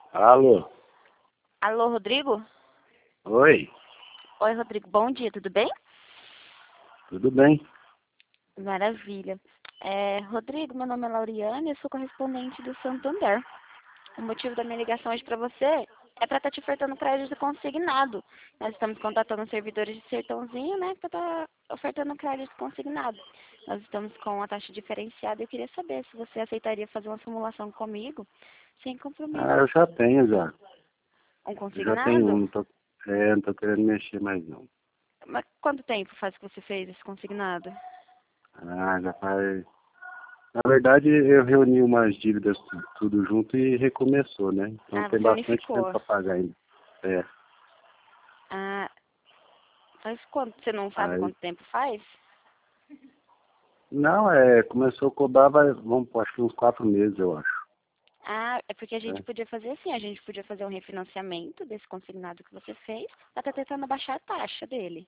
Alô? Alô, Rodrigo? Oi? Oi, Rodrigo, bom dia, tudo bem? Tudo bem? Maravilha. Rodrigo, meu nome é Lauriane, eu sou correspondente do Santander. O motivo da minha ligação hoje para você é para estar te ofertando crédito consignado. Nós estamos contratando servidores de Sertãozinho, né, para estar ofertando crédito consignado. Nós estamos com uma taxa diferenciada e eu queria saber se você aceitaria fazer uma simulação comigo, sem compromisso. Eu já tenho já. Um Eu já tenho um, consignado? não tô querendo mexer mais não. Mas quanto tempo faz que você fez esse consignado? Já faz... Na verdade, eu reuni umas dívidas tudo junto e recomeçou, né? Então Ah, tem você bastante tempo unificou. para pagar ainda. É. Ah, faz quanto? Você não sabe Aí... quanto tempo faz? Não, começou a cobrar, vamos, acho que uns 4 meses, eu acho. Ah, é porque a gente É. podia fazer assim, a gente podia fazer um refinanciamento desse consignado que você fez, pra estar tentando baixar a taxa dele.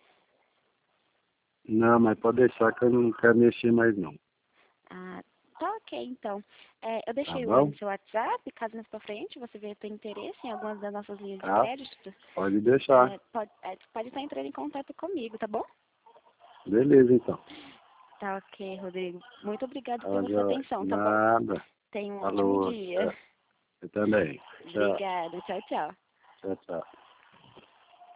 Não, mas pode deixar que eu não quero mexer mais não. Ah, tá ok, então. Eu Tá deixei o oi bom? no seu WhatsApp, caso mais pra frente você venha ter interesse em algumas das nossas linhas de Tá? crédito, Pode deixar. pode estar entrando em contato comigo, tá bom? Beleza, então. Tá ok, Rodrigo. Muito obrigado Tá, pela sua atenção, tá bom? nada. Tenha um ótimo Falou. dia. Eu também. Tchau. Obrigada. Tchau, tchau. Tchau, tchau.